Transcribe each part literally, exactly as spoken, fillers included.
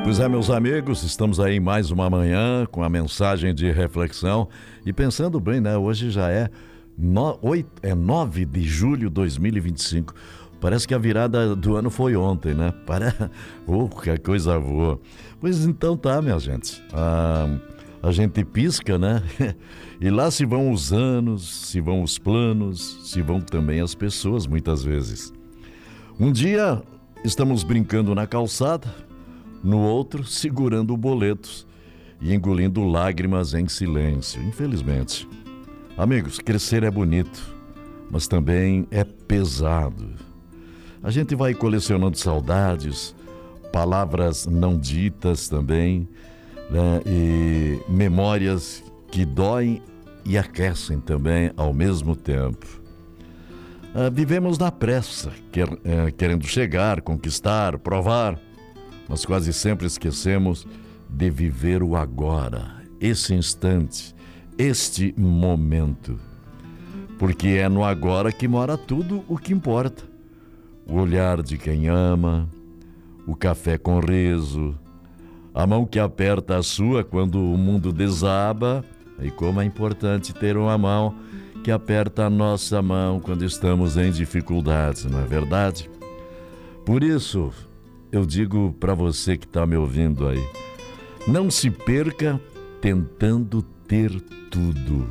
Pois é, meus amigos, estamos aí mais uma manhã com a mensagem de reflexão e pensando bem, né? Hoje já é, no, oito, é nove de julho de dois mil e vinte e cinco. Parece que a virada do ano foi ontem, né? Para... Oh, que coisa boa. Pois então tá, minha gente. Ah, a gente pisca, né? E lá se vão os anos, se vão os planos, se vão também as pessoas, muitas vezes. Um dia estamos brincando na calçada, no outro segurando boletos e engolindo lágrimas em silêncio, infelizmente. Amigos, crescer é bonito, mas também é pesado. A gente vai colecionando saudades, palavras não ditas também, né? E memórias que doem e aquecem também ao mesmo tempo. Ah, vivemos na pressa, quer, é, querendo chegar, conquistar, provar, mas quase sempre esquecemos de viver o agora, esse instante, este momento. Porque é no agora que mora tudo o que importa. O olhar de quem ama, o café com riso, a mão que aperta a sua quando o mundo desaba, e como é importante ter uma mão que aperta a nossa mão quando estamos em dificuldades, não é verdade? Por isso, eu digo para você que está me ouvindo aí, não se perca tentando ter tudo.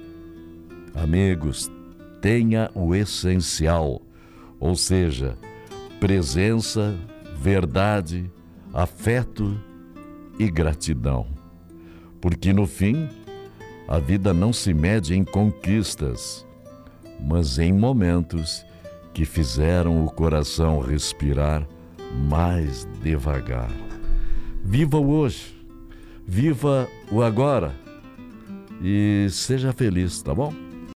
Amigos, tenha o essencial, ou seja, presença, verdade, afeto e gratidão. Porque no fim, a vida não se mede em conquistas, mas em momentos que fizeram o coração respirar mais devagar. Viva o hoje, viva o agora e seja feliz, tá bom?